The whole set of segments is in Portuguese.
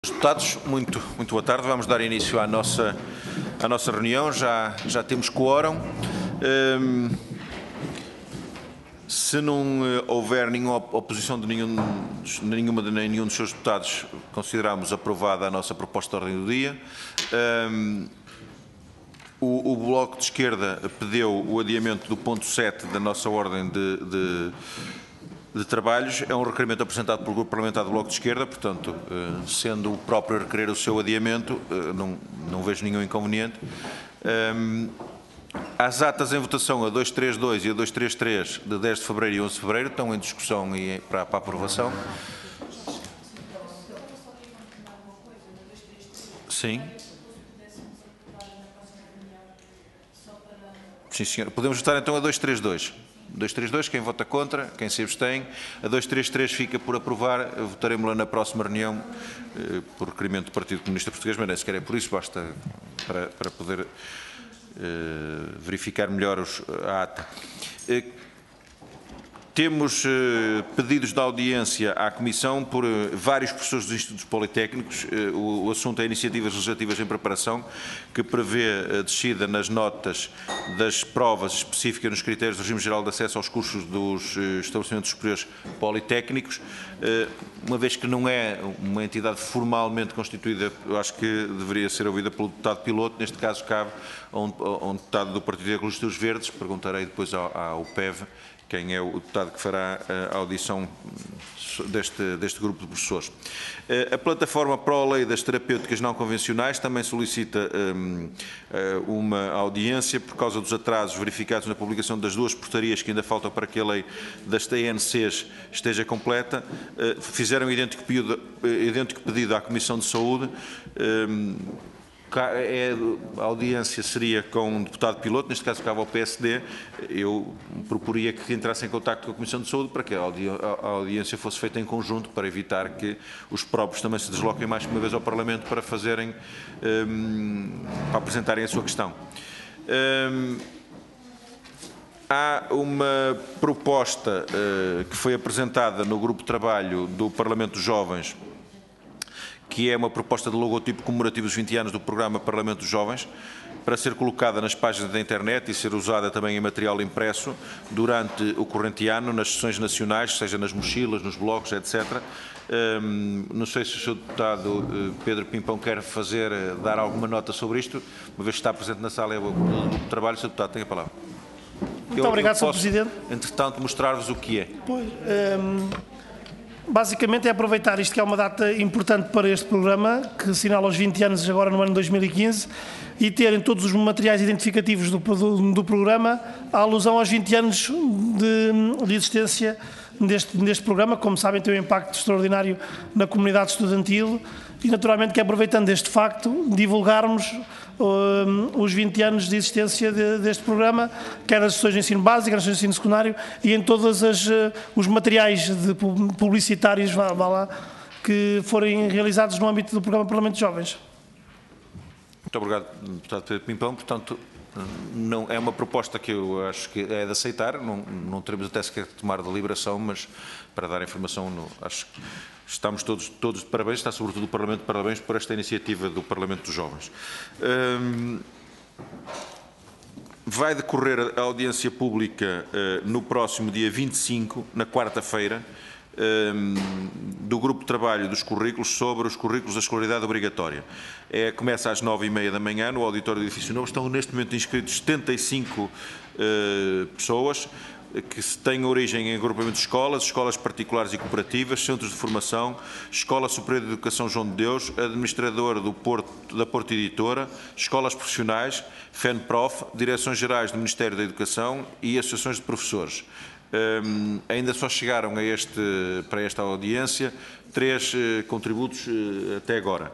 Deputados, muito boa tarde. Vamos dar início à nossa reunião. Já temos quórum. Se não houver nenhuma oposição de nenhum dos seus deputados, consideramos aprovada a nossa proposta de ordem do dia. O Bloco de Esquerda pediu o adiamento do ponto 7 da nossa ordem de trabalhos. É um requerimento apresentado pelo Grupo Parlamentar do Bloco de Esquerda, portanto, sendo o próprio a requerer o seu adiamento, não vejo nenhum inconveniente. As atas em votação a 232 e a 233 de 10 de fevereiro e 11 de fevereiro estão em discussão e para aprovação. Sim. Sim, senhor. Podemos votar então a 232. 232, quem vota contra, quem se abstém. A 233 fica por aprovar, votaremos-la na próxima reunião por requerimento do Partido Comunista Português, mas nem sequer é por isso, basta para poder verificar melhor a ata. Temos pedidos de audiência à Comissão por vários professores dos Institutos Politécnicos. O assunto é iniciativas legislativas em preparação, que prevê a descida nas notas das provas específicas nos critérios do regime geral de acesso aos cursos dos estabelecimentos superiores politécnicos. Uma vez que não é uma entidade formalmente constituída, eu acho que deveria ser ouvida pelo deputado piloto. Neste caso cabe a um deputado do Partido Ecologista dos Verdes. Perguntarei depois ao PEV quem é o deputado que fará a audição deste grupo de professores. A plataforma Pró-Lei das Terapêuticas Não Convencionais também solicita uma audiência por causa dos atrasos verificados na publicação das duas portarias que ainda faltam para que a lei das TNCs esteja completa. Fizeram idêntico pedido à Comissão de Saúde. A audiência seria com um deputado piloto, neste caso ficava ao PSD. Eu proporia que entrasse em contacto com a Comissão de Saúde para que a audiência fosse feita em conjunto, para evitar que os próprios também se desloquem mais que uma vez ao Parlamento para apresentarem a sua questão. Há uma proposta que foi apresentada no grupo de trabalho do Parlamento dos Jovens, que é uma proposta de logotipo comemorativo dos 20 anos do programa Parlamento dos Jovens, para ser colocada nas páginas da internet e ser usada também em material impresso durante o corrente ano, nas sessões nacionais, seja nas mochilas, nos blocos, etc. Não sei se o Sr. Deputado Pedro Pimpão quer dar alguma nota sobre isto, uma vez que está presente na sala do trabalho. Sr. Deputado, tem a palavra. Muito obrigado, Sr. Presidente. Entretanto, mostrar-vos o que é. Pois, basicamente é aproveitar isto, que é uma data importante para este programa, que assinala os 20 anos agora no ano 2015, e terem todos os materiais identificativos do programa a alusão aos 20 anos de existência deste programa. Como sabem, tem um impacto extraordinário na comunidade estudantil e, naturalmente, que aproveitando este facto, divulgarmos os 20 anos de existência deste programa, quer nas sessões de ensino básico, quer nas sessões de ensino secundário e em todos os materiais publicitários que forem realizados no âmbito do programa Parlamento de Jovens. Muito obrigado, deputado Pedro Pimpão. Portanto, não, é uma proposta que eu acho que é de aceitar. Não teremos até sequer de tomar deliberação, mas para dar informação, acho que estamos todos de parabéns, está sobretudo o Parlamento de parabéns por esta iniciativa do Parlamento dos Jovens. Vai decorrer a audiência pública no próximo dia 25, na quarta-feira, do grupo de trabalho dos currículos sobre os currículos da escolaridade obrigatória. Começa às 9h30 da manhã no auditório do Edifício Novo. Estão neste momento inscritos 75 pessoas que têm origem em agrupamentos de escolas, escolas particulares e cooperativas, centros de formação, Escola Superior de Educação João de Deus, administrador da Porto Editora, escolas profissionais, FENPROF, direções gerais do Ministério da Educação e associações de professores. Ainda só chegaram para esta audiência 3 contributos até agora.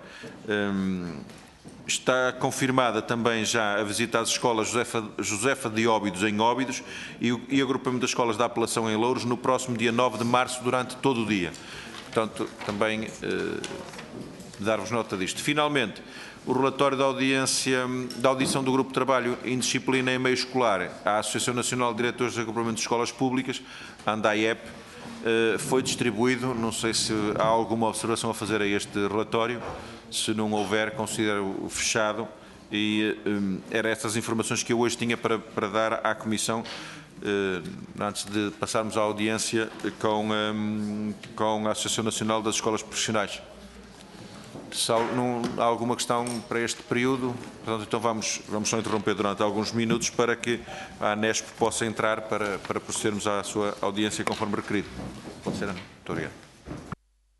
Está confirmada também já a visita às escolas Josefa de Óbidos em Óbidos e agrupamento das escolas da Apelação em Louros no próximo dia 9 de março durante todo o dia. Portanto, também dar-vos nota disto. Finalmente, o relatório da audição do Grupo de Trabalho em Disciplina em Meio Escolar à Associação Nacional de Diretores de Agrupamento de Escolas Públicas, a ANDAIEP, foi distribuído. Não sei se há alguma observação a fazer a este relatório. Se não houver, considero fechado. E eram estas informações que eu hoje tinha para dar à Comissão, antes de passarmos à audiência com a Associação Nacional das Escolas Profissionais. Se há alguma questão para este período, portanto, então vamos só interromper durante alguns minutos para que a ANESP possa entrar para procedermos à sua audiência conforme requerido. Pode ser, Ana? Muito obrigado.